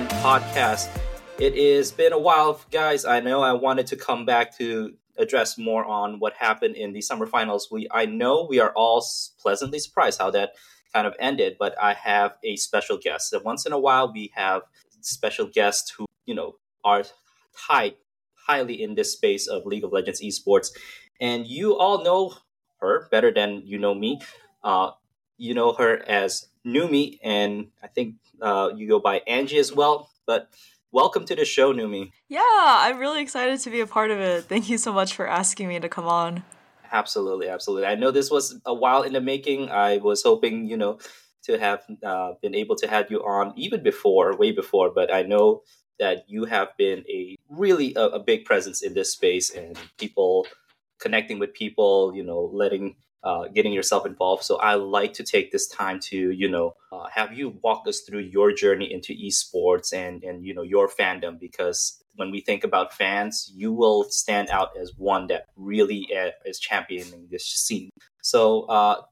Fan Podcast. It has been a while, guys. I know I wanted to come back to address more on what happened in the summer finals. I know we are all pleasantly surprised how that kind of ended, but I have a special guest. So once in a while, we have special guests who, are tied highly in this space of League of Legends esports. And you all know her better than you know me. You know her as Numi, and I think you go by Angie as well. But welcome to the show, Numi. Yeah, I'm really excited to be a part of it. Thank you so much for asking me to come on. Absolutely, absolutely. I know this was a while in the making. I was hoping, to have been able to have you on even before, way before, but I know that you have been a big presence in this space and people connecting with people, getting yourself involved. So I like to take this time to, have you walk us through your journey into esports and your fandom, because when we think about fans, you will stand out as one that really is championing this scene. So,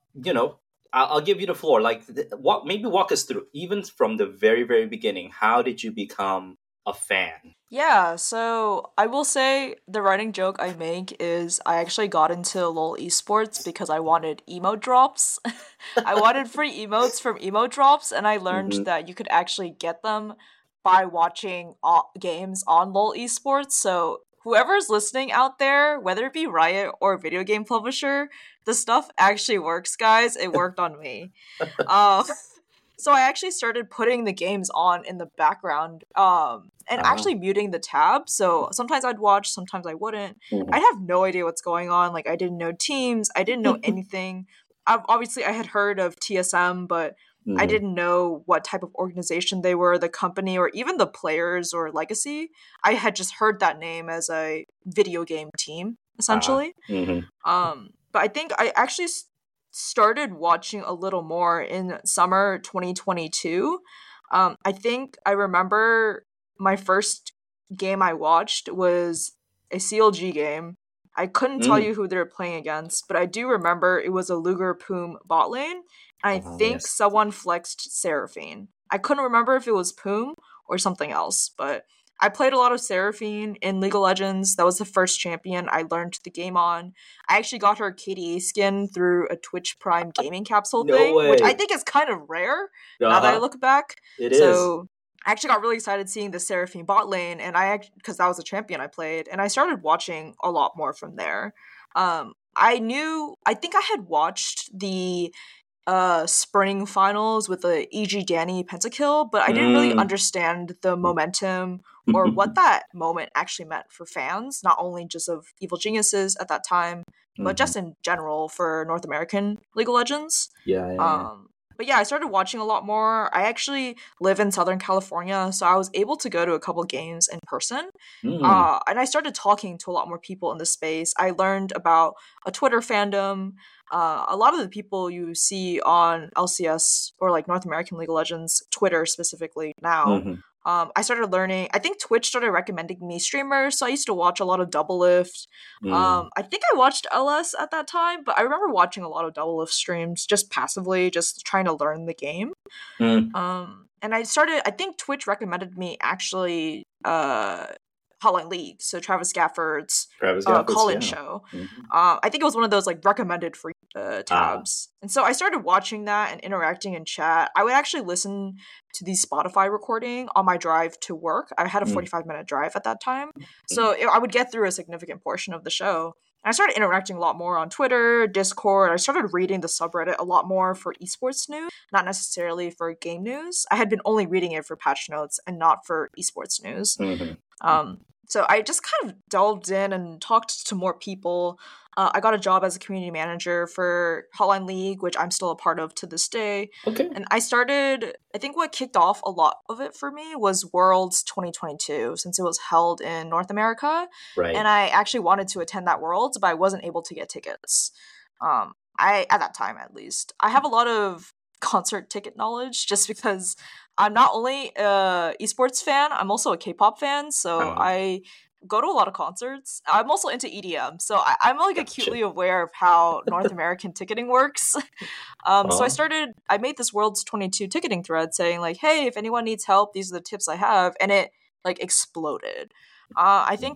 I'll give you the floor. Maybe walk us through, even from the very, very beginning. How did you become a fan? Yeah, so I will say the running joke I make is I actually got into LoL esports because I wanted emote drops. I wanted free emotes from emote drops, and I learned Mm-hmm. that you could actually get them by watching games on LoL esports. So whoever's listening out there, whether it be Riot or a video game publisher, the stuff actually works, guys. It worked on me. Um, so I actually started putting the games on in the background, and Ah. actually muting the tab. So sometimes I'd watch, sometimes I wouldn't. Mhm. I'd have no idea what's going on. Like I didn't know teams, I didn't know anything. Obviously, I had heard of TSM, but I Mhm. didn't know what type of organization they were, the company, or even the players or legacy. I had just heard that name as a video game team, Ah. essentially. Mhm. But I think I actually started watching a little more in summer 2022. I think I remember my first game I watched was a CLG game. I couldn't tell Mm. you who they were playing against, but I do remember it was a Luger Poom bot lane. And I think Yes. someone flexed Seraphine. I couldn't remember if it was Poom or something else, but I played a lot of Seraphine in League of Legends. That was the first champion I learned the game on. I actually got her KDA skin through a Twitch Prime gaming capsule No thing, which I way. think is kind of rare now that I Uh-huh. look back. It is. So I actually got really excited seeing the Seraphine bot lane, and because that was a champion I played, and I started watching a lot more from there. I think I had watched the spring finals with the EG Danny pentakill, but I didn't really Mm. understand the momentum or what that moment actually meant for fans, not only just of Evil Geniuses at that time, but Mhm. just in general for North American League of Legends. Yeah, yeah, yeah. But yeah, I started watching a lot more. I actually live in Southern California, so I was able to go to a couple games in person. Mm. And I started talking to a lot more people in the space. I learned about a Twitter fandom. A lot of the people you see on LCS or like North American League of Legends, Twitter specifically now, Mhm. I started learning. I think Twitch started recommending me streamers, so I used to watch a lot of Doublelift. Mm. I think I watched LS at that time, but I remember watching a lot of Doublelift streams just passively, just trying to learn the game. Mm. And I think Twitch recommended me actually Hotline League, so Travis Gafford's Travis Gafford's, call-in yeah. show. Mhm. I think it was one of those like recommended free Ah. tabs, and so I started watching that and interacting in chat. I would actually listen to the Spotify recording on my drive to work. I had a Mm. 45-minute drive at that time, Mm. so I would get through a significant portion of the show. I started interacting a lot more on Twitter, Discord. I started reading the subreddit a lot more for esports news, not necessarily for game news. I had been only reading it for patch notes and not for esports news. Mhm. So I just kind of delved in and talked to more people. I got a job as a community manager for Hotline League, which I'm still a part of to this day. Okay. And I think what kicked off a lot of it for me was Worlds 2022, since it was held in North America. And Right. I actually wanted to attend that Worlds, but I wasn't able to get tickets. At that time at least, I have a lot of concert ticket knowledge just because I'm not only a esports fan, I'm also a K-pop fan. So Uh-huh. I go to a lot of concerts. I'm also into EDM, so I'm like Gotcha. acutely aware of how North American ticketing works. So Uh, I made this World's 22 ticketing thread saying like, hey, if anyone needs help, these are the tips I have, and it like exploded. I think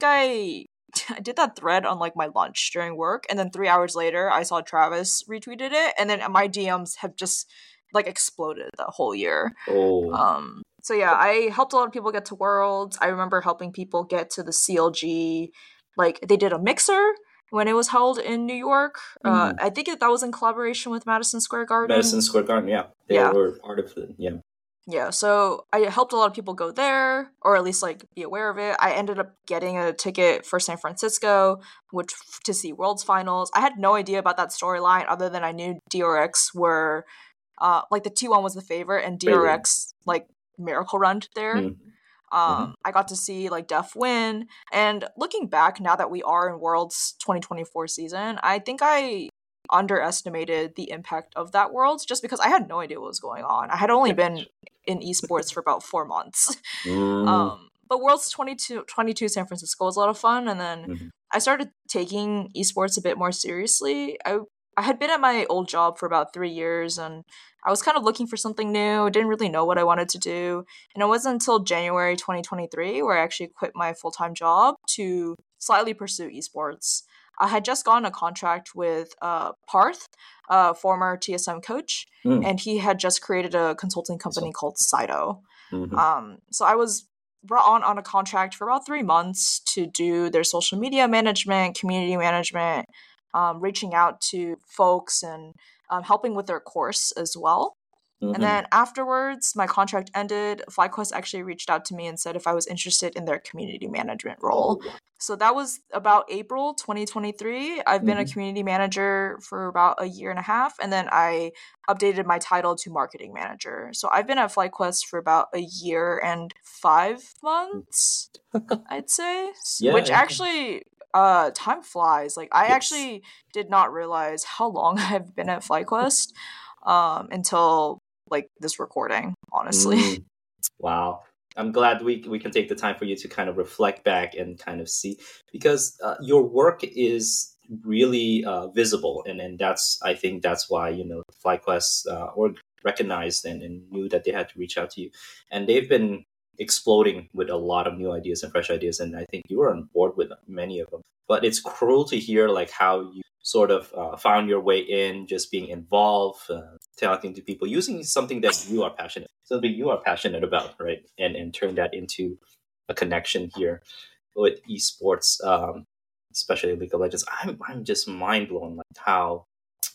I did that thread on like my lunch during work, and then 3 hours later, I saw Travis retweeted it, and then my DMs have just like exploded that whole year. oh. So yeah, I helped a lot of people get to Worlds. I remember helping people get to the CLG. Like they did a mixer when it was held in New York. Mm. I think that was in collaboration with Madison Square Madison Garden. Square Garden, yeah. They Yeah. were part of it, yeah. Yeah, so I helped a lot of people go there, or at least like be aware of it. I ended up getting a ticket for San Francisco, which to see Worlds Finals. I had no idea about that storyline other than I knew DRX were like the T1 was the favorite and Favorite. DRX like miracle run there. Mm. Mm-hmm. I got to see like Def win, and looking back now that we are in Worlds 2024 season, I think I underestimated the impact of that Worlds just because I had no idea what was going on. I had only been in esports for about 4 months. Mm. But Worlds 22 San Francisco was a lot of fun, and then Mm-hmm. I started taking esports a bit more seriously. I had been at my old job for about 3 years, and I was kind of looking for something new. Didn't really know what I wanted to do, and it wasn't until January 2023 where I actually quit my full time job to slightly pursue esports. I had just gotten a contract with Parth, a former TSM coach, Mm. and he had just created a consulting company So, called Saito. mm-hmm. So I was brought on a contract for about 3 months to do their social media management, community management, reaching out to folks and helping with their course as well. And Mm-hmm. then afterwards, my contract ended. FlyQuest actually reached out to me and said if I was interested in their community management Oh, role. wow. So that was about April 2023. I've been a Mm-hmm. community manager for about a year and a half, and then I updated my title to marketing manager. So I've been at FlyQuest for about a year and 5 months, I'd say, Yeah, which yeah. actually time flies. Like I Yes. actually did not realize how long I've been at FlyQuest until like this recording, honestly. Mm. Wow. I'm glad we can take the time for you to kind of reflect back and kind of see because your work is really visible and that's I think that's why FlyQuest or recognized and knew that they had to reach out to you and they've been exploding with a lot of new ideas and fresh ideas and I think you were on board with many of them but it's cruel to hear like how you sort of found your way in just being involved talking to people using something you are passionate about, right? And turn that into a connection here with esports, especially League of Legends. I'm just mind blown like how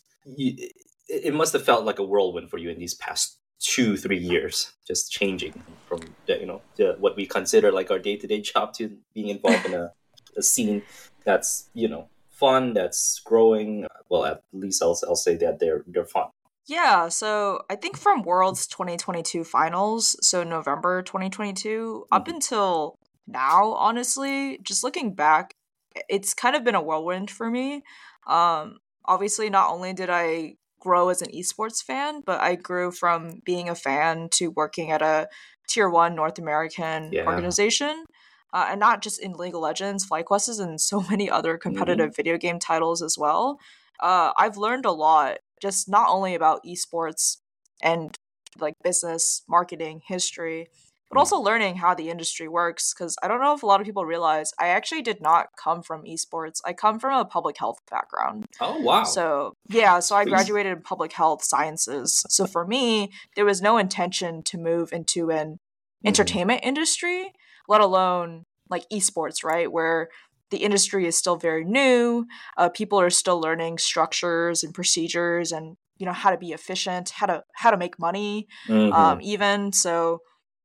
it must have felt like a whirlwind for you in these past 2-3 years, just changing from what we consider like our day to day job to being involved in a scene that's fun, that's growing. Well, at least I'll say that they're fun. Yeah, so I think from Worlds 2022 finals, so November 2022, up Mhm. until now, honestly, just looking back, it's kind of been a whirlwind for me. Obviously, not only did I grow as an esports fan, but I grew from being a fan to working at a tier one North American Yeah. organization. And not just in League of Legends, FlyQuest is in so many other Hmm. competitive video game titles as well. I've learned a lot just not only about esports and like business, marketing, history, but also learning how the industry works. Because I don't know if a lot of people realize I actually did not come from esports. I come from a public health background. Oh wow. So, yeah, It's so I crazy. graduated in public health sciences. So for me, there was no intention to move into an Hmm. entertainment industry, let alone like esports, right? Where the industry is still very new. People are still learning structures and procedures and how to be efficient, how to make money, Hmm. even. So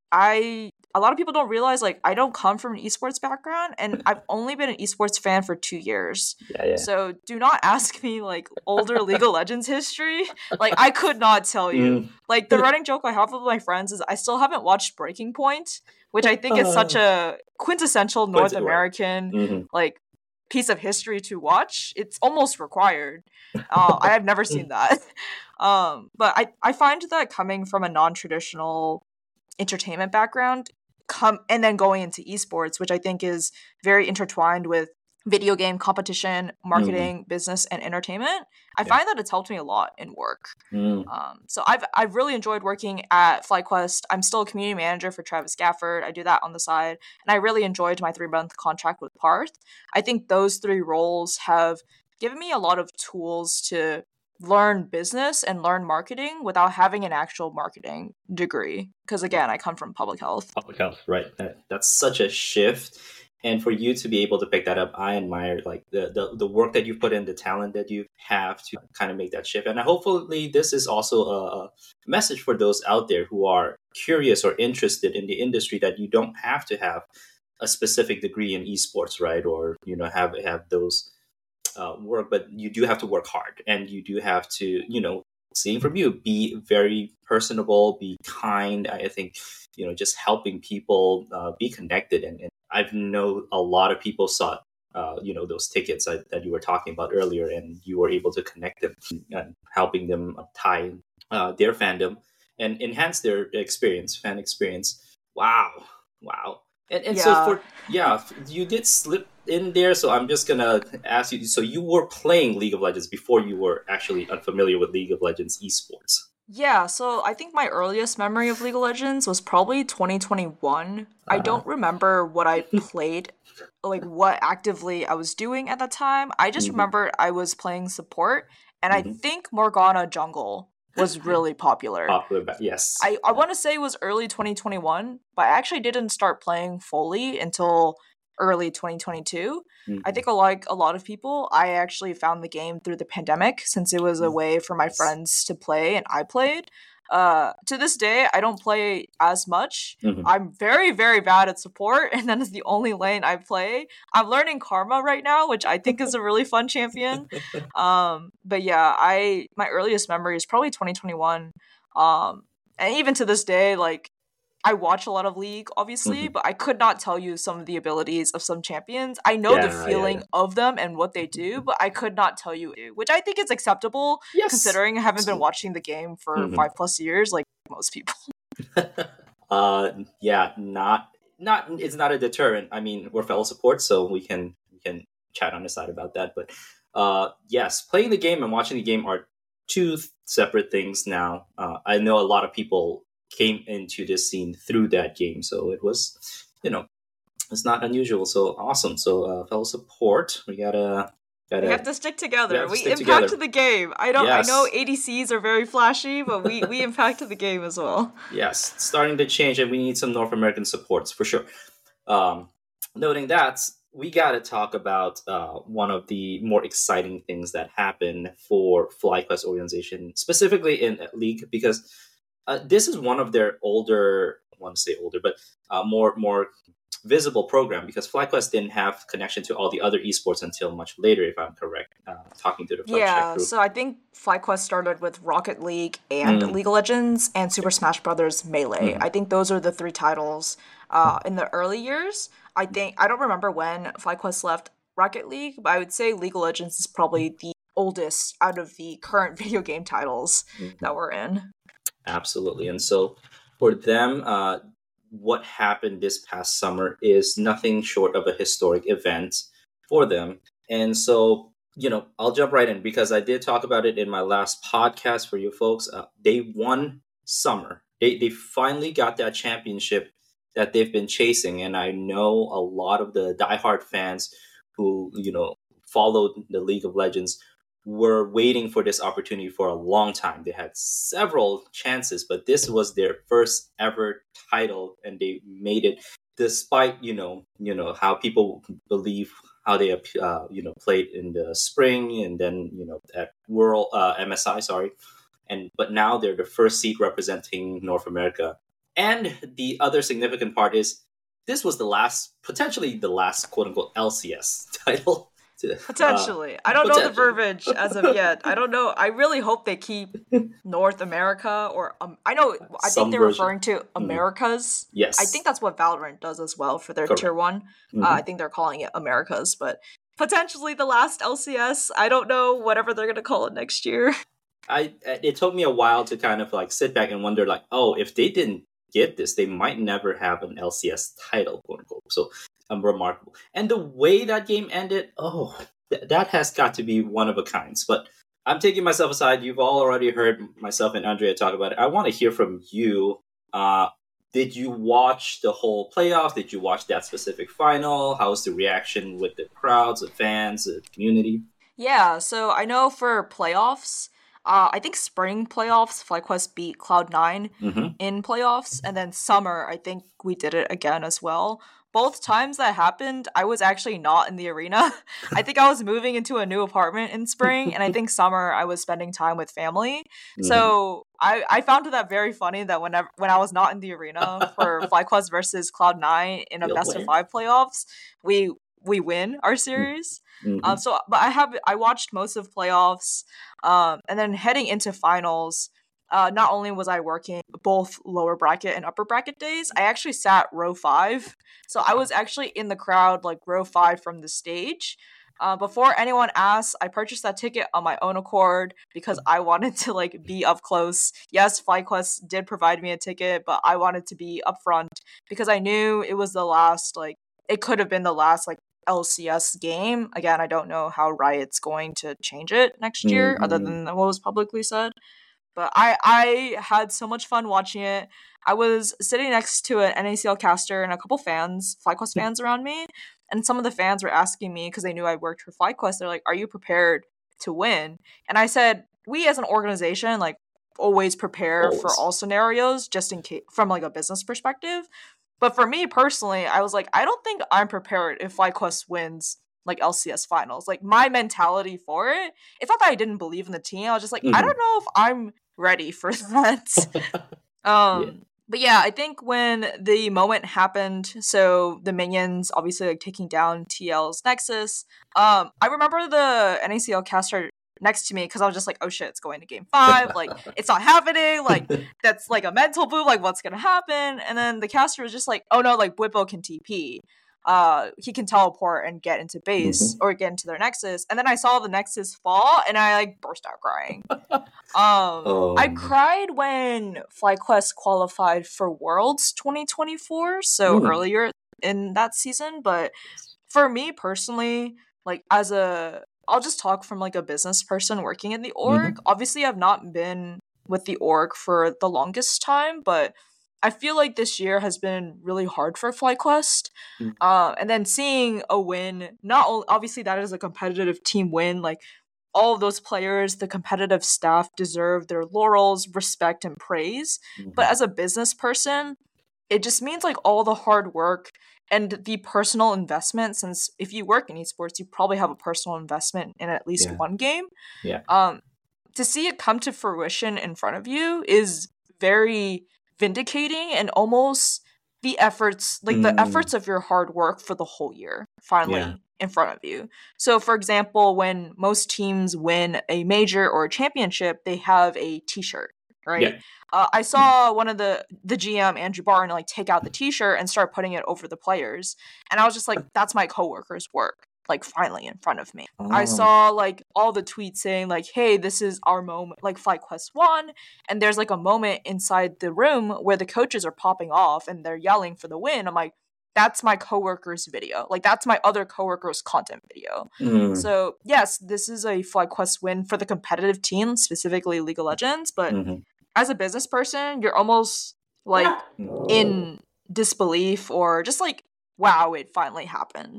a lot of people don't realize like I don't come from an esports background and I've only been an esports fan for 2 years. Yeah, yeah. So do not ask me like older League of Legends history. Like I could not tell you. Mm. Like the running joke I have with my friends is I still haven't watched Breaking Point, which I think is such Uh, a quintessential North right. American Hmm. like piece of history to watch. It's almost required. I have never seen that. But I find that coming from a non traditional entertainment background, come and then going into esports, which I think is very intertwined with video game competition, marketing, business, and entertainment. I find that it's helped me a lot in work. Mm. So I've really enjoyed working at FlyQuest. I'm still a community manager for Travis Gafford. I do that on the side, and I really enjoyed my 3-month contract with Parth. I think those 3 roles have given me a lot of tools to learn business and learn marketing without having an actual marketing degree. Because again, I come from public health. Public health, right? That's such a shift. And for you to be able to pick that up, I admire like the work that you put in, the talent that you have to kind of make that shift. And hopefully this is also a message for those out there who are curious or interested in the industry, that you don't have to have a specific degree in esports, right? Or, have those work, but you do have to work hard, and you do have to, seeing from you, be very personable, be kind. I think, just helping people be connected. And I know a lot of people saw, those tickets that you were talking about earlier, and you were able to connect them and helping them tie their fandom and enhance their fan experience. Wow. And so you did slip in there. So I'm just gonna ask you. So you were playing League of Legends before you were actually unfamiliar with League of Legends esports. Yeah, so I think my earliest memory of League of Legends was probably 2021. I don't remember what I played, like what actively I was doing at that time. I just remember I was playing support, and I think Morgana Jungle was really popular. Yes. I want to say it was early 2021, but I actually didn't start playing fully until early 2022. I think like a lot of people, I actually found the game through the pandemic, since it was a way for my friends to play and I played. To this day, I don't play as much. I'm very, very bad at support, and that is the only lane I play. I'm learning Karma right now, which I think is a really fun champion. But yeah, my earliest memory is probably 2021. And even to this day, like, I watch a lot of League, obviously, but I could not tell you some of the abilities of some champions. I know the feeling of them and what they do, but I could not tell you, which I think is acceptable, considering I haven't been watching the game for 5+ years, like most people. It's not a deterrent. I mean, we're fellow support, so we can chat on the side about that. But yes, playing the game and watching the game are 2 separate things now. I know a lot of people came into this scene through that game, so it was, it's not unusual. So awesome. So fellow support, we have to stick together. We impacted the game. I know ADCs are very flashy, but we impacted the game as well. Yes, it's starting to change, and we need some North American supports for sure. Noting that, we got to talk about one of the more exciting things that happened for FlyQuest organization, specifically in League, because this is one of their older, I want to say older, but more visible program, because FlyQuest didn't have connection to all the other esports until much later, if I'm correct, talking to the FlyCheck group. So I think FlyQuest started with Rocket League and League of Legends and Super Smash Bros. Melee. I think those are the 3 titles in the early years. I don't remember when FlyQuest left Rocket League, but I would say League of Legends is probably the oldest out of the current video game titles that we're in. Absolutely. And so for them, what happened this past summer is nothing short of a historic event for them. And so, I'll jump right in, because I did talk about it in my last podcast for you folks. They won summer. They finally got that championship that they've been chasing. And I know a lot of the diehard fans who, followed the League of Legends were waiting for this opportunity for a long time. They had several chances, but this was their first ever title, and they made it despite, how people believe how they, played in the spring, and then, at World MSI, sorry. But now they're the first seed representing North America. And the other significant part is this was potentially the last quote unquote LCS title. Potentially. I don't know the verbiage as of yet. I don't know. I really hope they keep North America, or I think they're referring to Americas. Yes. I think that's what Valorant does as well for their Tier 1. I think they're calling it Americas, but potentially the last LCS. I don't know, whatever they're going to call it next year. It took me a while to kind of like sit back and wonder, like, oh, if they didn't get this, they might never have an LCS title, quote unquote. So remarkable. And the way that game ended, that has got to be one of a kind. But I'm taking myself aside. You've all already heard myself and Andrea talk about it. I want to hear from you. Did you watch the whole playoff? Did you watch that specific final? How's the reaction with the crowds, the fans, the community? Yeah, so I know for playoffs, I think spring playoffs, FlyQuest beat Cloud9 Mm-hmm. in playoffs, and then summer, I think we did it again as well. Both times that happened, I was actually not in the arena. I think I was moving into a new apartment in spring, and I think summer I was spending time with family. Mm-hmm. So I found that very funny that when I was not in the arena for FlyQuest versus Cloud9 in a You'll best of win. 5 playoffs, we win our series. Mm-hmm. But I watched most of playoffs, and then heading into finals. Not only was I working both lower bracket and upper bracket days, I actually sat row 5. So I was actually in the crowd, like row 5 from the stage. Before anyone asked, I purchased that ticket on my own accord because I wanted to like be up close. Yes, FlyQuest did provide me a ticket, but I wanted to be up front because I knew it was the last, like it could have been the last like LCS game. Again, I don't know how Riot's going to change it next year, other Mm-hmm. than what was publicly said. But I had so much fun watching it. I was sitting next to an NACL caster and a couple fans, FlyQuest fans around me, and some of the fans were asking me because they knew I worked for FlyQuest. They're like, "Are you prepared to win?" And I said, "We as an organization like always prepare for Always. all scenarios, just in case from like a business perspective." But for me personally, I was like, I don't think I'm prepared if FlyQuest wins like LCS finals. Like my mentality for it, it's not that I didn't believe in the team. I was just like, I Mm-hmm. don't know if I'm ready for that. Yeah. But yeah, I think when the moment happened, so the minions obviously like taking down TL's Nexus. I remember the NACL caster next to me because I was just like, oh shit, it's going to game 5. Like it's not happening. Like that's like a mental move. Like what's gonna happen? And then the caster was just like, oh no, like Bwipo can TP. He can teleport and get into base Mm-hmm. or get into their Nexus. And then I saw the Nexus fall and I like burst out crying. I Man. cried when FlyQuest qualified for Worlds 2024, so Mm. earlier in that season. But for me personally, like I'll just talk from like a business person working in the org. Mm-hmm. Obviously, I've not been with the org for the longest time, but I feel like this year has been really hard for FlyQuest. And then seeing a win, not only obviously that is a competitive team win, like all of those players, the competitive staff deserve their laurels, respect, and praise. Mm-hmm. But as a business person, it just means like all the hard work and the personal investment. Since if you work in esports, you probably have a personal investment in at least Yeah. one game. Yeah. To see it come to fruition in front of you is very vindicating and almost the efforts of your hard work for the whole year finally Yeah. in front of you. So for example, when most teams win a major or a championship, they have a t-shirt, right? Yeah. I saw one of the GM Andrew Barton like take out the t-shirt and start putting it over the players, and I was just like, that's my coworker's work, like finally in front of me. I Oh. saw like all the tweets saying like, hey, this is our moment, like FlyQuest won, and there's like a moment inside the room where the coaches are popping off and they're yelling for the win. I'm like, that's my coworker's video, like that's my other coworker's content video. Mm. So yes, this is a FlyQuest win for the competitive team, specifically League of Legends, but Mm-hmm. as a business person, you're almost like in disbelief or just like, wow, it finally happened.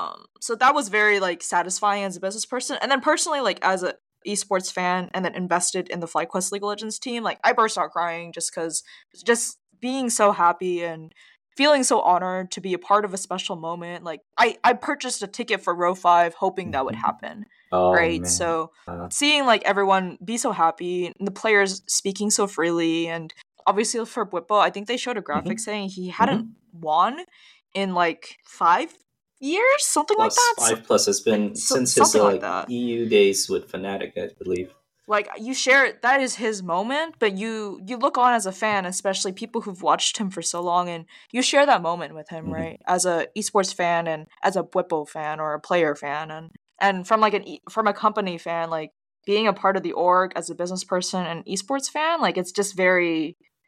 So that was very like satisfying as a business person. And then personally, like as a esports fan and then invested in the FlyQuest League of Legends team, like I burst out crying just because just being so happy and feeling so honored to be a part of a special moment. Like I purchased a ticket for row 5 hoping that would happen. Oh Right. man. So seeing like everyone be so happy and the players speaking so freely, and obviously for Bwipo, I think they showed a graphic saying he hadn't won in like 5 years, something like Plus that. 5 plus has been since his something like that. EU days with Fnatic, I believe. Like you share that is his moment, but you look on as a fan, especially people who've watched him for so long, and you share that moment with him, right? As a esports fan and as a Bwipo fan or a player fan, and from like from a company fan, like being a part of the org as a business person and esports fan, like it's just very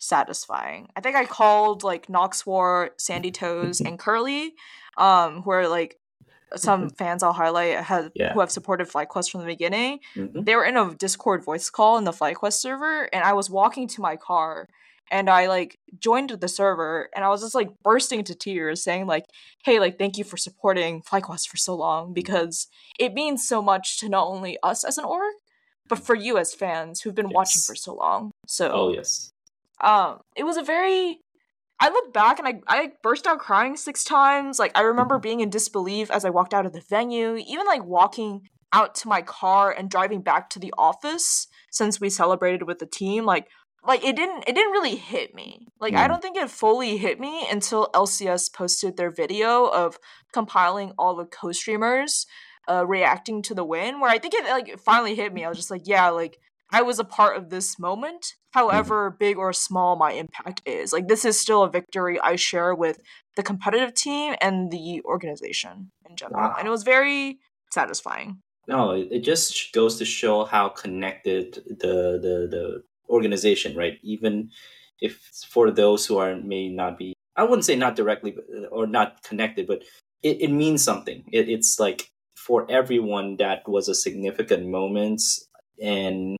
satisfying. I think I called like Noxwar, Sandy Toes, and Curly, who are like some fans I'll highlight Yeah. who have supported FlyQuest from the beginning. Hmm. They were in a Discord voice call in the FlyQuest server, and I was walking to my car, and I like joined the server, and I was just like bursting into tears, saying like, "Hey, like thank you for supporting FlyQuest for so long, because it means so much to not only us as an org, but for you as fans who've been watching for Yes. so long." Oh, So, yes. it was a very I look back and I burst out crying 6 times. Like I remember being in disbelief as I walked out of the venue, even like walking out to my car and driving back to the office since we celebrated with the team. Like it didn't really hit me. Like I Mm. don't think it fully hit me until LCS posted their video of compiling all the co-streamers reacting to the win, where I think it like finally hit me. I was just like, yeah, like I was a part of this moment, Mhm. however big or small my impact is. Like, this is still a victory I share with the competitive team and the organization in general. And it Wow. was very satisfying. No, it just goes to show how connected the organization, right? Even if for those who are may not be, I wouldn't say not directly or not connected, but it means something. It's like for everyone that was a significant moment, and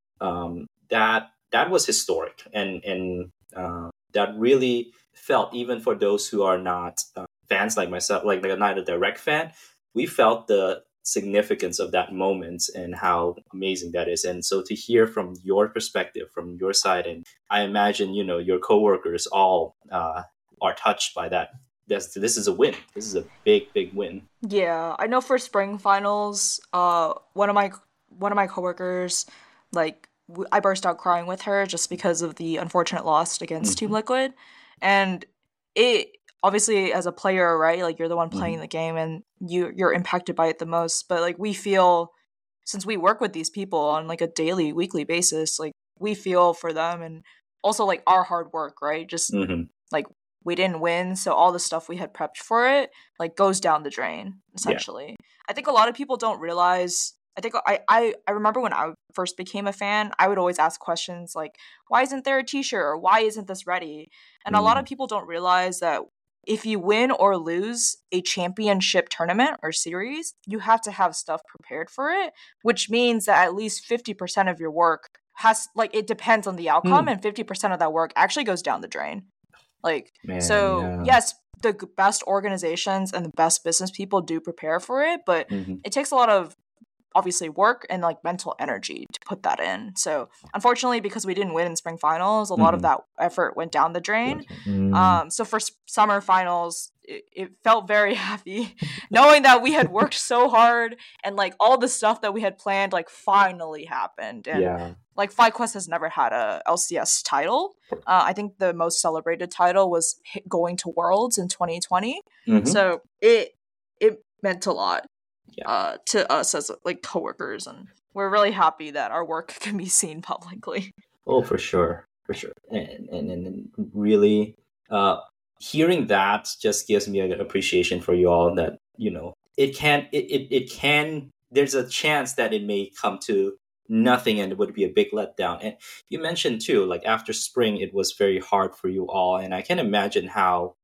that was historic, and that really felt even for those who are not fans like myself, like not a direct fan, we felt the significance of that moment and how amazing that is. And so to hear from your perspective, from your side, and I imagine your coworkers all are touched by that. This is a win. This is a big win. Yeah, I know for spring finals, one of my coworkers, like I burst out crying with her just because of the unfortunate loss against Team Hmm. Liquid, and it obviously as a player, right? Like you're the one playing Hmm. the game, and you're impacted by it the most. But like we feel, since we work with these people on like a daily, weekly basis, like we feel for them, and also like our hard work, right? Just Hmm. like we didn't win, so all the stuff we had prepped for it like goes down the drain Yeah. essentially. I think a lot of people don't realize. I think I remember when I first became a fan, I would always ask questions like, why isn't there a t-shirt, or why isn't this ready? And a lot of Mm. people don't realize that if you win or lose a championship tournament or series, you have to have stuff prepared for it, which means that at least 50% of your work has like it depends on the outcome, Hmm. and 50% of that work actually goes down the drain. Like, Man, so yeah. yes, the best organizations and the best business people do prepare for it, but Hmm. it takes a lot of obviously work and like mental energy to put that in. So unfortunately, because we didn't win in spring finals, a lot of Hmm. that effort went down the drain. Mm. So for summer finals, it felt very happy knowing that we had worked so hard, and like all the stuff that we had planned like finally happened. And Yeah. like FlyQuest has never had a LCS title. I think the most celebrated title was going to Worlds in 2020. Hmm. So it meant a lot Yeah. to us as like coworkers, and we're really happy that our work can be seen publicly. Oh, for sure, for sure, and really, uh, hearing that just gives me an appreciation for you all. That it can. There's a chance that it may come to nothing, and it would be a big letdown. And you mentioned too, like after spring, it was very hard for you all, and I can imagine how,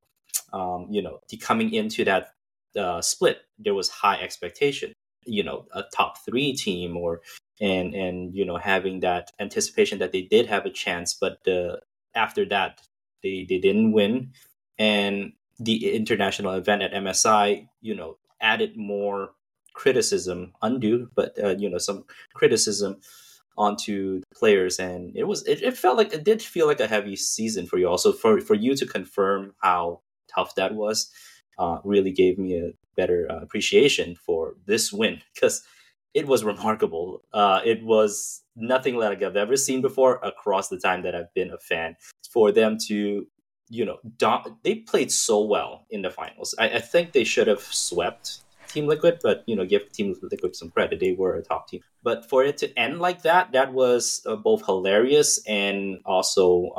coming into that split, there was high expectation. A top three team, or and having that anticipation that they did have a chance, but after that they didn't win, and the international event at MSI added more criticism, undue, but some criticism onto the players, and it felt like it did feel like a heavy season for you. Also, for you to confirm how tough that was, really gave me a better appreciation for this win, because it was remarkable. It was nothing like I've ever seen before across the time that I've been a fan. For them to, they played so well in the finals. I think they should have swept Team Liquid, but give Team Liquid some credit. They were a top team. But for it to end like that, that was both hilarious and also,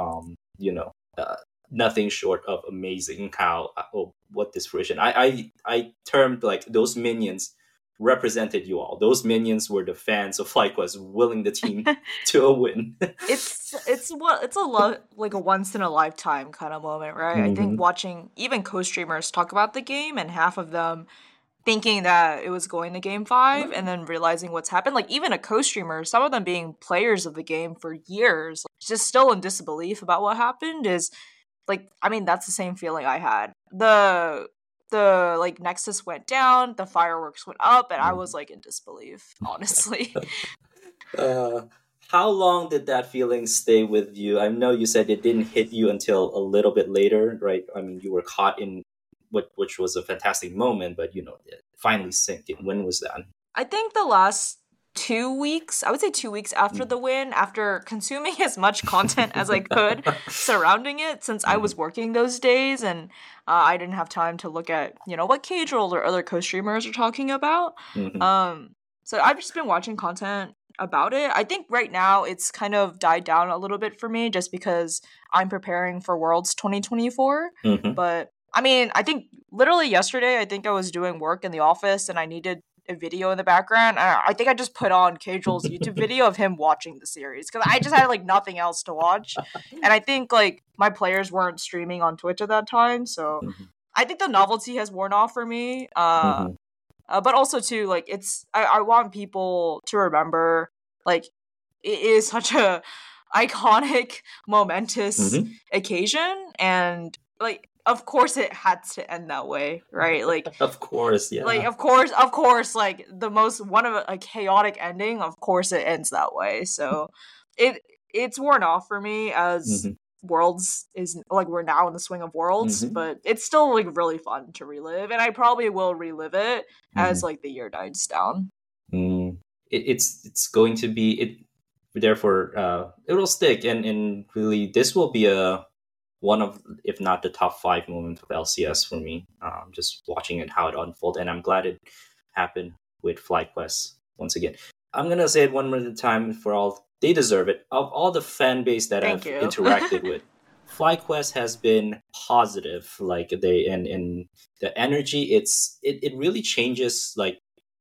nothing short of amazing. How what this fruition. I termed like those minions represented you all. Those minions were the fans of FlyQuest willing the team to a win. It's like a once in a lifetime kind of moment, right? I think watching even co-streamers talk about the game and half of them thinking that it was going to game 5 and then realizing what's happened, like even a co-streamer, some of them being players of the game for years, just still in disbelief about what happened, is like, I mean, that's the same feeling I had. The like Nexus went down, the fireworks went up, and I was like in disbelief, honestly. How long did that feeling stay with you? I know you said it didn't hit you until a little bit later, right? I mean, you were caught in which was a fantastic moment, but it finally sank in. When was that? I think the last 2 weeks, I would say 2 weeks after the win, after consuming as much content as I could surrounding it, since I was working those days and I didn't have time to look at, what Cage-Roll or other co-streamers are talking about. So I've just been watching content about it. I think right now it's kind of died down a little bit for me just because I'm preparing for Worlds 2024. But I mean, I think literally yesterday, I think I was doing work in the office and I needed a video in the background. I think I just put on Cage-Roll's YouTube video of him watching the series because I just had like nothing else to watch. And I think like my players weren't streaming on Twitch at that time. So I think the novelty has worn off for me. But also too, like I want people to remember like it is such a iconic, momentous occasion, and like of course it had to end that way, right? Like of course, yeah. Like of course, like the most one of a chaotic ending. Of course, it ends that way. So it's worn off for me as Worlds is like we're now in the swing of Worlds, but it's still like really fun to relive, and I probably will relive it as like the year dies down. It's going to be it. Therefore, it'll stick, and really, this will be one of, if not the top 5 moments of LCS for me. Just watching it, how it unfolded, and I'm glad it happened with FlyQuest once again. I'm gonna say it one more time for all. They deserve it. Of all the fan base that I've interacted with, FlyQuest has been positive. Like and the energy, it really changes like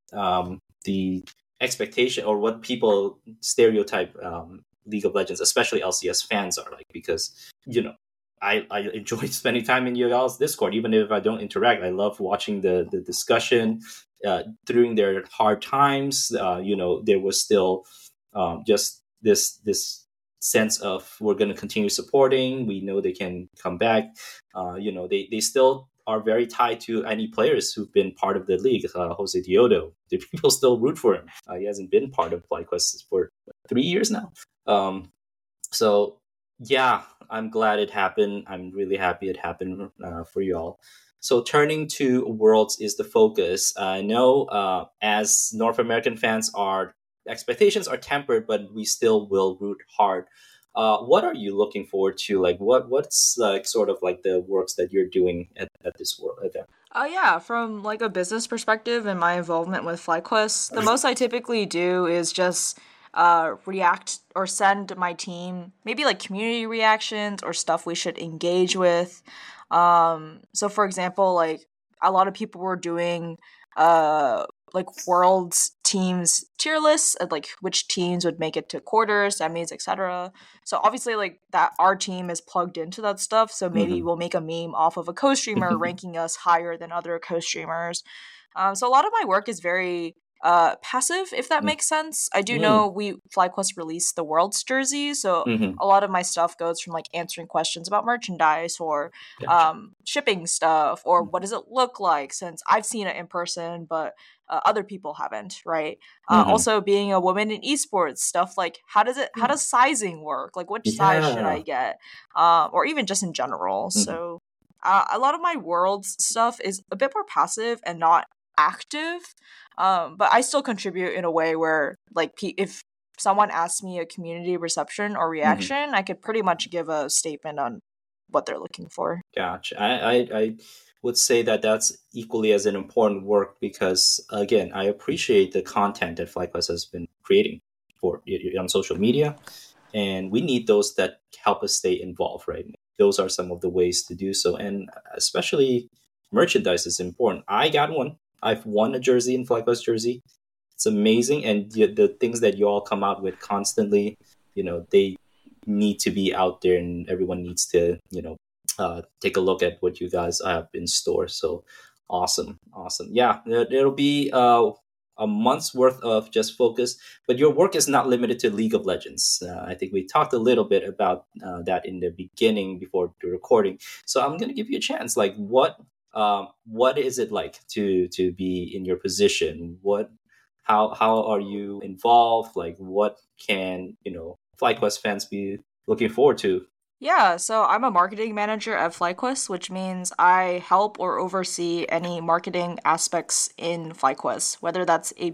the expectation or what people stereotype League of Legends, especially LCS fans, are like, because I enjoy spending time in your all's Discord, even if I don't interact. I love watching the discussion during their hard times. There was still just this sense of we're going to continue supporting. We know they can come back. They still are very tied to any players who've been part of the league. Jose Diodo, do people still root for him? He hasn't been part of FlyQuest for 3 years now. So yeah, I'm glad it happened. I'm really happy it happened for you all. So turning to Worlds is the focus. I know as North American fans, our expectations are tempered, but we still will root hard. What are you looking forward to? Like, what's like sort of like the works that you're doing at this world event? Yeah, from like a business perspective and my involvement with FlyQuest, the most I typically do is just react or send my team maybe like community reactions or stuff we should engage with. So for example, like a lot of people were doing like Worlds teams tier lists and like which teams would make it to quarters, semis, etc. So obviously like that our team is plugged into that stuff, so maybe we'll make a meme off of a co-streamer ranking us higher than other co-streamers. So a lot of my work is very passive, if that makes sense. I do know FlyQuest released the Worlds jersey, so a lot of my stuff goes from like answering questions about merchandise or shipping stuff or what does it look like, since I've seen it in person but other people haven't, right? Also being a woman in esports, stuff like how does sizing work, like which size should I get, or even just in general. So a lot of my Worlds stuff is a bit more passive and not active, but I still contribute in a way where like if someone asks me a community reception or reaction, I could pretty much give a statement on what they're looking for. Gotcha. I would say that that's equally as an important work because, again, I appreciate the content that FlyQuest has been creating on social media, and we need those that help us stay involved, right? Those are some of the ways to do so, and especially merchandise is important. I got one. I've won a jersey in FlyQuest jersey. It's amazing, and the things that you all come out with constantly, they need to be out there, and everyone needs to, take a look at what you guys have in store. So awesome, awesome. Yeah, it'll be a month's worth of just focus, but your work is not limited to League of Legends. I think we talked a little bit about that in the beginning before the recording. So I'm going to give you a chance. Like, what is it like to be in your position? How are you involved? Like, what can FlyQuest fans be looking forward to? Yeah, so I'm a marketing manager at FlyQuest, which means I help or oversee any marketing aspects in FlyQuest, whether that's a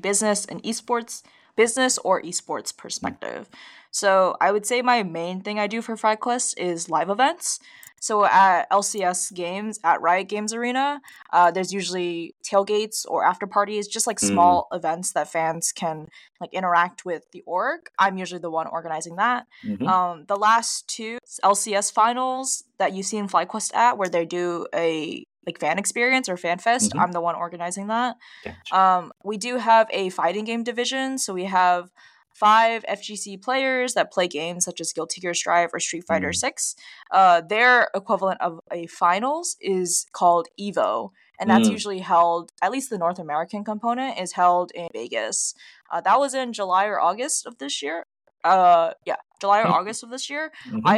business or esports perspective. So I would say my main thing I do for FlyQuest is live events. So at LCS games, at Riot Games Arena, there's usually tailgates or after parties, just like Mm, small events that fans can like interact with the org. I'm usually the one organizing that. mm-hmm, The last two LCS finals that you see in FlyQuest at, where they do a like fan experience or fan fest, mm-hmm. I'm the one organizing that. Gotcha. We do have a fighting game division, so we have 5 FGC players that play games such as Guilty Gear Strive or Street Fighter Mm, 6. Their equivalent of a finals is called Evo, and that's mm, usually held, at least the North American component is held in Vegas. That was in July or August of this year. Yeah, July or August of this year. mm-hmm.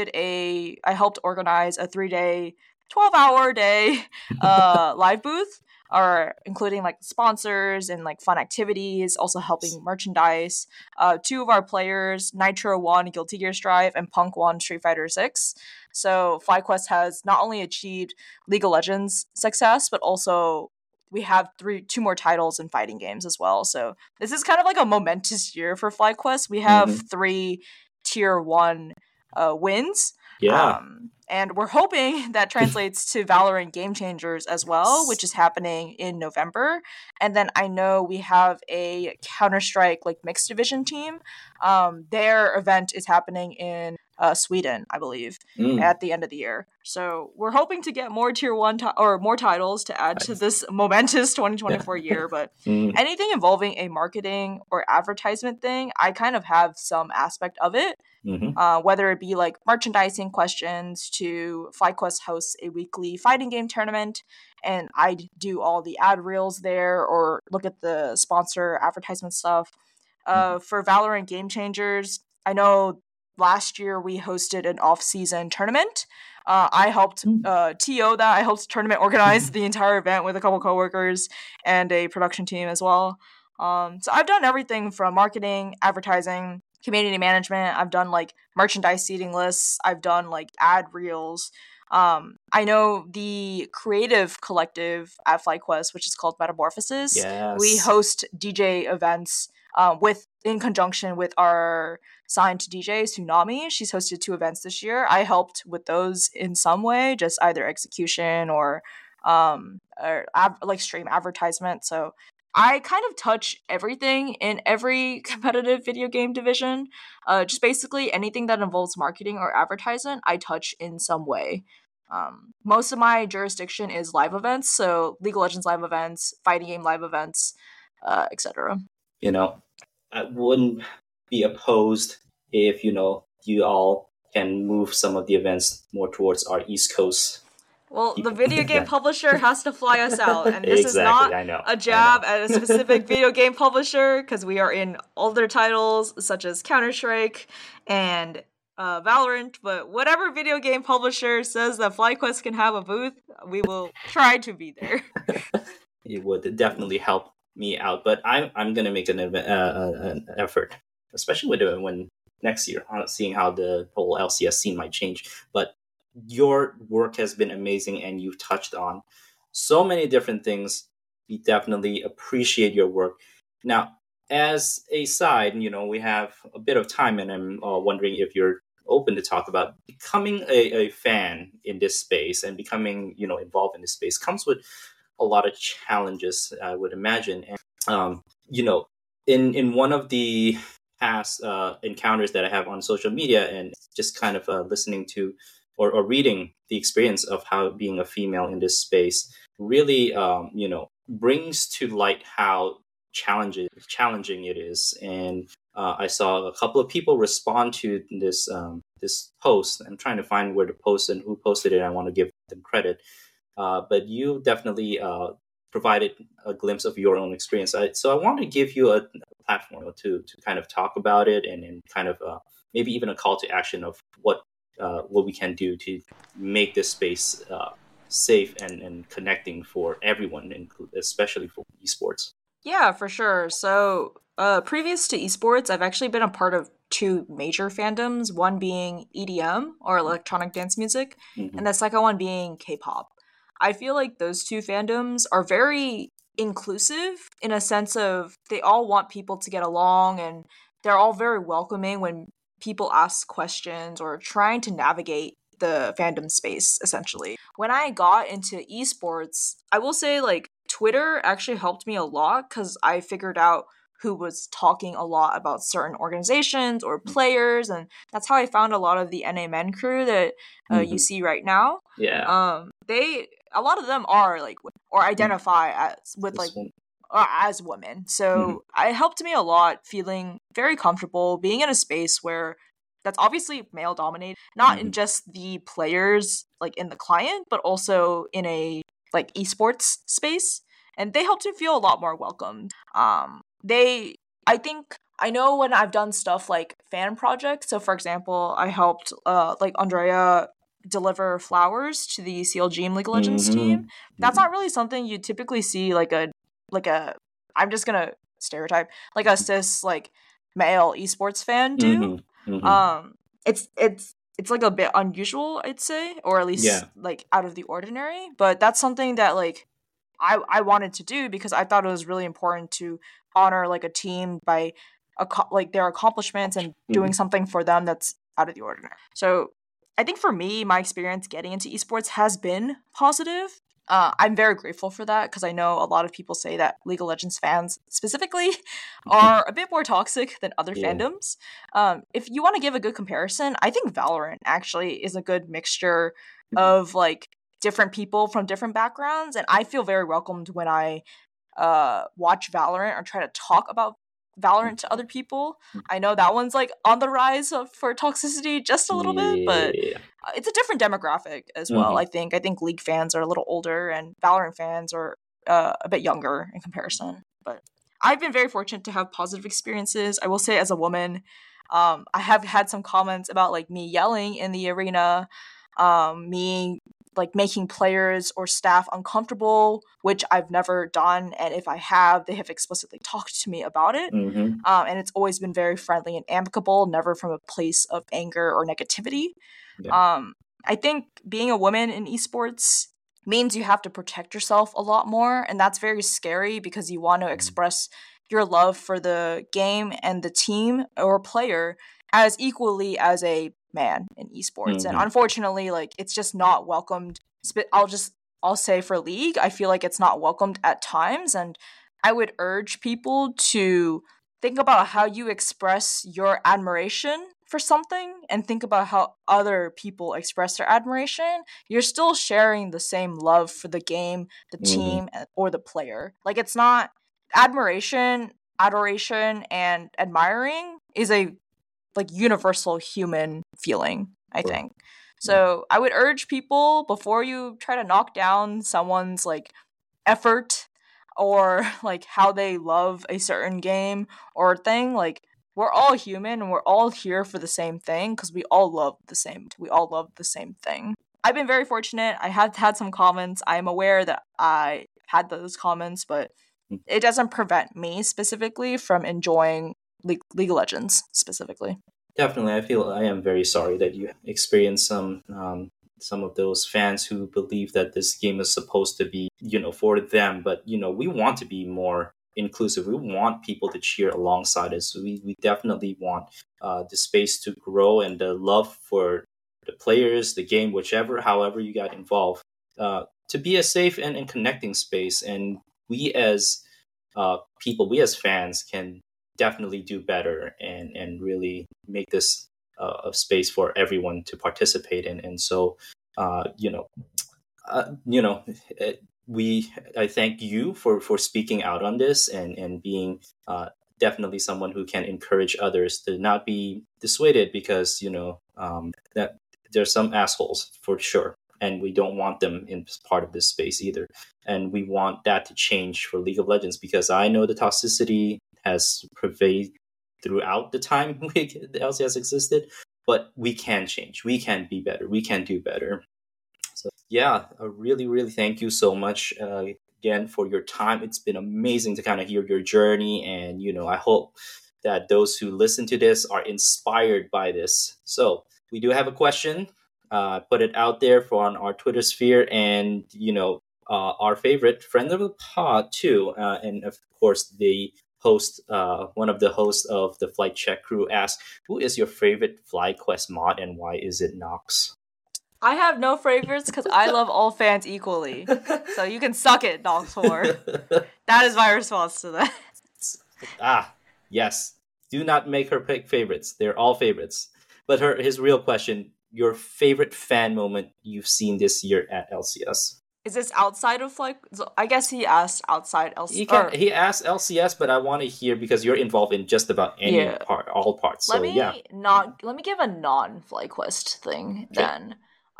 I helped organize a 3-day, 12-hour day live booth, or including like sponsors and like fun activities, also helping merchandise. Two of our players, Nitro won Guilty Gear Strive and Punk won Street Fighter 6. So FlyQuest has not only achieved League of Legends success, but also we have two more titles in fighting games as well. So this is kind of like a momentous year for FlyQuest. We have Mm-hmm. 3 tier 1 wins. Yeah. And we're hoping that translates to Valorant Game Changers as well, which is happening in November. And then I know we have a Counter-Strike like mixed division team. Their event is happening in Sweden, I believe, Mm, at the end of the year. So we're hoping to get more tier 1 or more titles to add to nice. this momentous 2024 year. But Mm, anything involving a marketing or advertisement thing, I kind of have some aspect of it, mm-hmm. whether it be like merchandising questions to FlyQuest hosts a weekly fighting game tournament, and I do all the ad reels there or look at the sponsor advertisement stuff. Mm-hmm. For Valorant Game Changers, I know last year we hosted an off-season tournament. I helped TO that. I helped tournament organize the entire event with a couple coworkers and a production team as well. So I've done everything from marketing, advertising, community management. I've done like merchandise seating lists. I've done like ad reels. I know the creative collective at FlyQuest, which is called Metamorphosis. We Yes. host DJ events with in conjunction with our signed DJ Tsunami. She's hosted 2 events this year. I helped with those in some way, just either execution or like stream advertisement. So I kind of touch everything in every competitive video game division. Just basically anything that involves marketing or advertisement, I touch in some way. Most of my jurisdiction is live events, so League of Legends live events, fighting game live events, etc. You know, I wouldn't be opposed if, you all can move some of the events more towards our East Coast Well, the people. video game publisher has to fly us out, and this is Exactly. not I know. a I know. jab at a specific video game publisher because we are in older titles such as Counter Strike and Valorant. But whatever video game publisher says that FlyQuest can have a booth, we will try to be there. It would definitely help me out, but I'm gonna make an effort, especially when next year, seeing how the whole LCS scene might change. But your work has been amazing, and you've touched on so many different things. We definitely appreciate your work. Now, as a side, we have a bit of time, and I'm wondering if you're open to talk about becoming a fan in this space, and becoming involved in this space comes with a lot of challenges, I would imagine. And um, you know, in one of the past encounters that I have on social media, and just kind of listening to or reading the experience of how being a female in this space really, brings to light how challenging it is. And I saw a couple of people respond to this post. I'm trying to find where to post and who posted it. I want to give them credit, but you definitely provided a glimpse of your own experience. So I want to give you a platform to kind of talk about it, and kind of maybe even a call to action of what we can do to make this space safe and connecting for everyone, especially for esports. Yeah, for sure. So, previous to esports, I've actually been a part of two major fandoms, one being EDM or electronic dance music, Mm-hmm. and the second one being K-pop. I feel like those two fandoms are very inclusive in a sense of they all want people to get along, and they're all very welcoming when people ask questions or trying to navigate the fandom space essentially. When I got into esports, I will say like Twitter actually helped me a lot cuz I figured out who was talking a lot about certain organizations or players, and that's how I found a lot of the NA Men crew that you Mm-hmm. see right now. Yeah. They a lot of them are like or identify as with This like one. as women. Mm-hmm. So it helped me a lot feeling very comfortable being in a space where that's obviously male dominated, not Mm-hmm. in just the players like in the client, but also in a like esports space. And they helped me feel a lot more welcomed. They I think I know when I've done stuff like fan projects. So for example, I helped like Andrea deliver flowers to the CLG League of Legends team. That's Mm-hmm. not really something you typically see like a I'm just gonna stereotype like a cis like male esports fan do. Mm-hmm. Mm-hmm. Um it's like a bit unusual, I'd say, or at least Yeah. like out of the ordinary. But that's something that like I wanted to do because I thought it was really important to honor like a team by like their accomplishments and Mm-hmm. doing something for them that's out of the ordinary. So I think for me, my experience getting into esports has been positive. I'm very grateful for that because I know a lot of people say that League of Legends fans specifically are a bit more toxic than other Yeah. fandoms. If you want to give a good comparison, I think Valorant actually is a good mixture Mm-hmm. of like different people from different backgrounds, and I feel very welcomed when I watch Valorant or try to talk about Valorant to other people. I know that one's like on the rise for toxicity just a little bit, but Yeah. it's a different demographic as well. Mm-hmm. I think League fans are a little older and Valorant fans are a bit younger in comparison. But I've been very fortunate to have positive experiences. I will say, as a woman, I have had some comments about like me yelling in the arena, me like making players or staff uncomfortable, which I've never done. And if I have, they have explicitly talked to me about it. Mm-hmm. And it's always been very friendly and amicable, never from a place of anger or negativity. Yeah. Um, I think being a woman in esports means you have to protect yourself a lot more, and that's very scary because you want to express your love for the game and the team or player as equally as a man in esports. And Mm-hmm. unfortunately, like it's just not welcomed. I'll say for League, I feel like it's not welcomed at times, and I would urge people to think about how you express your admiration for something and think about how other people express their admiration. You're still sharing the same love for the game, the Mm-hmm. team, or the player. Like it's not admiration, adoration, and admiring is a like universal human feeling, I Right. think. Yeah. So I would urge people before you try to knock down someone's like effort or like how they love a certain game or thing, like we're all human and we're all here for the same thing because we all love the same thing. I've been very fortunate. I have had some comments. I'm aware that I had those comments, but it doesn't prevent me specifically from enjoying League of Legends specifically. Definitely, I am very sorry that you experienced some of those fans who believe that this game is supposed to be, for them. But we want to be more inclusive. We want people to cheer alongside us. We definitely want the space to grow and the love for the players, the game, however you got involved, to be a safe and connecting space. And we as people, we as fans can definitely do better and really make this a space for everyone to participate in. And so, uh, you know, uh, you know, I thank you for speaking out on this and being definitely someone who can encourage others to not be dissuaded because that there's some assholes for sure, and we don't want them in part of this space either. And we want that to change for League of Legends because I know the toxicity has pervaded throughout the time the LCS existed, but we can change. We can be better. We can do better. So yeah, I really, really thank you so much again for your time. It's been amazing to kind of hear your journey, and I hope that those who listen to this are inspired by this. So we do have a question. Put it out there for on our Twitter sphere, and our favorite friend of the pod too, and of course the host, one of the hosts of the Flight Check crew asked, "Who is your favorite FlyQuest mod, and why is it Nox?" I have no favorites because I love all fans equally. So you can suck it, Nox4. That is my response to that. Yes. Do not make her pick favorites. They're all favorites. But his real question, your favorite fan moment you've seen this year at LCS? Is this outside of so I guess he asked outside LCS. He asked LCS, but I want to hear because you're involved in just about any part, all parts. Let me give a non-FlyQuest thing then.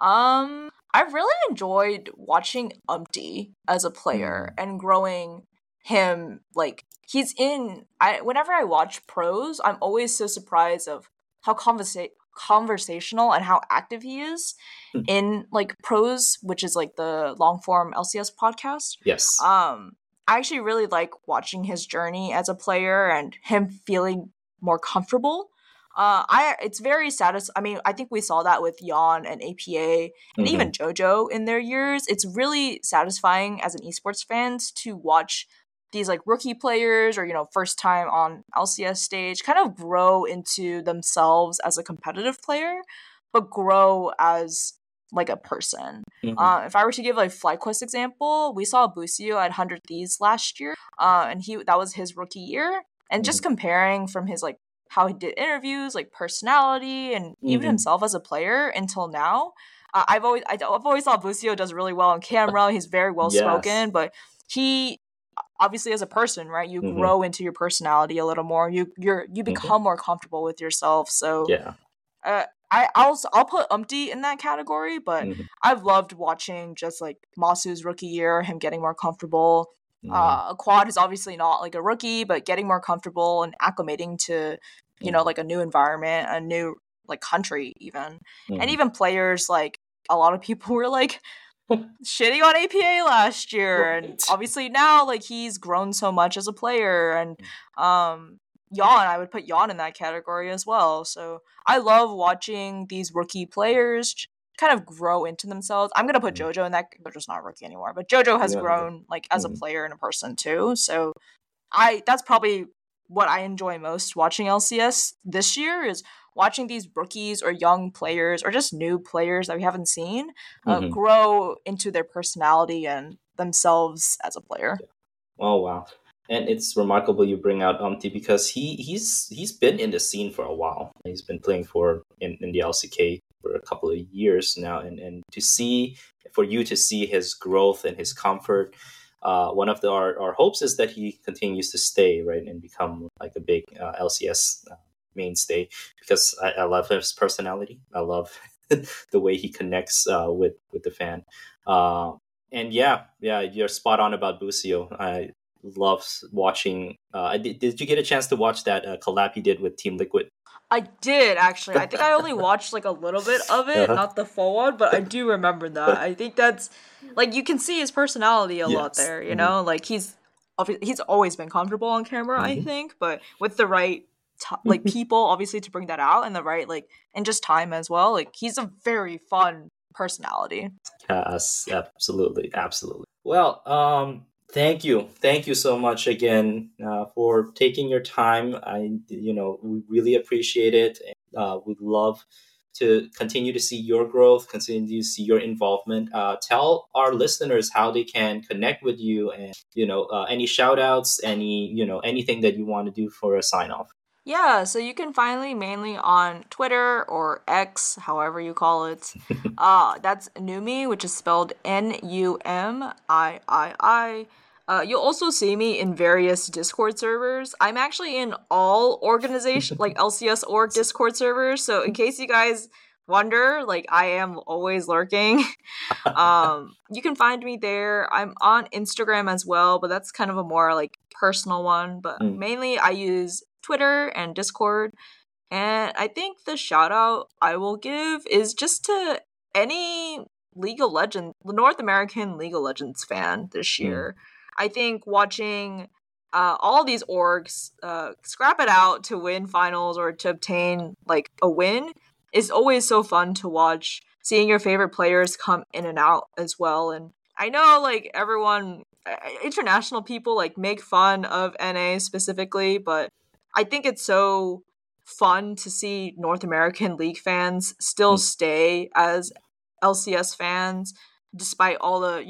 I really enjoyed watching Umpty as a player and growing him. Like whenever I watch pros, I'm always so surprised of how conversational and how active he is in like pros, which is like the long form LCS podcast. Yes. I actually really like watching his journey as a player and him feeling more comfortable. It's very satisfying. I mean, I think we saw that with Yon and APA and even JoJo in their years. It's really satisfying as an esports fan to watch these like rookie players or first time on LCS stage kind of grow into themselves as a competitive player, but grow as like a person. If I were to give like FlyQuest example, we saw Busio at 100 Thieves last year, and that was his rookie year. And just comparing from his like how he did interviews, like personality, and even himself as a player until now, I've always thought Busio does really well on camera. He's very well spoken, but he obviously as a person, right? You grow into your personality a little more. You become more comfortable with yourself. So I'll put Umpty in that category, but I've loved watching just like Masu's rookie year, him getting more comfortable. Quad is obviously not like a rookie, but getting more comfortable and acclimating to like a new environment, a new like country even. And even players, like a lot of people were like shitting on APA last year, and obviously now like he's grown so much as a player. And Yon, I would put Yon in that category as well. So I love watching these rookie players kind of grow into themselves. I'm gonna put JoJo in that. JoJo's not a rookie anymore, but JoJo has grown like as a player and a person too. So that's probably what I enjoy most watching LCS this year is watching these rookies or young players or just new players that we haven't seen grow into their personality and themselves as a player. Oh wow. And it's remarkable you bring out Umpty because he's been in the scene for a while. He's been playing in the LCK for a couple of years now, and for you to see his growth and his comfort, one of our hopes is that he continues to stay, right, and become like a big LCS mainstay because I love his personality. I love the way he connects with the fan. And yeah, you're spot on about Busio. I love watching. Did you get a chance to watch that collab he did with Team Liquid? I did, actually. I think I only watched like a little bit of it, not the full one, but I do remember that. I think that's like you can see his personality a lot there, like he's always been comfortable on camera, I think, but with the right like people obviously to bring that out and the right like and just time as well, like he's a very fun personality. Yes, absolutely. Well, thank you so much again for taking your time. We really appreciate it. We'd love to continue to see your growth, continue to see your involvement. Tell our listeners how they can connect with you, and any shout outs, anything that you want to do for a sign off. Yeah, so you can find me mainly on Twitter or X, however you call it. That's Numi, which is spelled Numii. You'll also see me in various Discord servers. I'm actually in all organization, like LCS org Discord servers. So in case you guys wonder, like I am always lurking. You can find me there. I'm on Instagram as well, but that's kind of a more like personal one. But Mm, mainly I use Twitter and Discord. And I think the shout out I will give is just to any League of Legends, North American League of Legends fan this mm, year. I think watching all these orgs scrap it out to win finals or to obtain like a win is always so fun to watch. Seeing your favorite players come in and out as well. And I know like everyone, international people like make fun of NA specifically, but I think it's so fun to see North American League fans still mm, stay as LCS fans despite all the,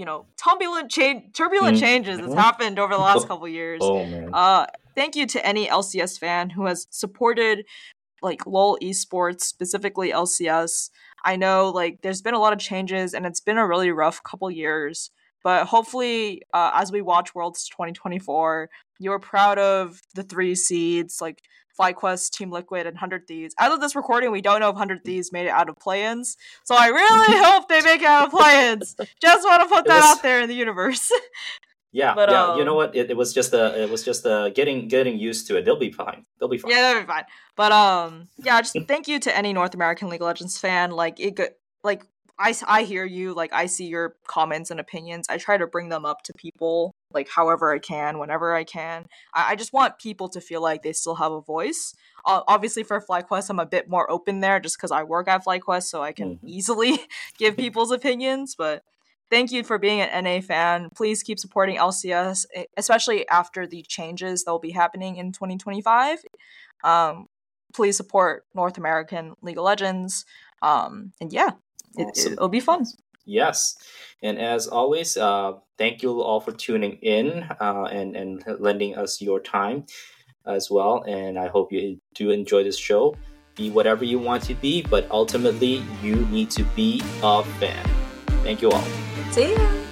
turbulent mm, changes that's mhm. happened over the last Oh, couple years. oh man. Thank you to any LCS fan who has supported like LoL esports, specifically LCS. I know like there's been a lot of changes and it's been a really rough couple years, but hopefully as we watch Worlds 2024, you're proud of the 3 seeds like FlyQuest, Team Liquid, and 100 Thieves. As of this recording, we don't know if 100 Thieves made it out of play-ins, so I really hope they make it out of play-ins. Just want to put It that was out there in the universe. yeah, But yeah. You know what? It was just getting used to it. They'll be fine. They'll be fine. yeah, that'd be fine. But yeah, just thank you to any North American League of Legends fan. Like like I hear you. Like I see your comments and opinions. I try to bring them up to people like however I can, whenever I can. I just want people to feel like they still have a voice. Obviously, for FlyQuest, I'm a bit more open there, just because I work at FlyQuest, so I can Mhm. easily give people's opinions. But thank you for being an NA fan. Please keep supporting LCS, especially after the changes that will be happening in 2025. Um, please support North American League of Legends. And yeah, Awesome. it'll be fun. Awesome. Yes. And as always, thank you all for tuning in and lending us your time as well. And I hope you do enjoy this show. Be whatever you want to be, but ultimately, you need to be a fan. Thank you all. See ya.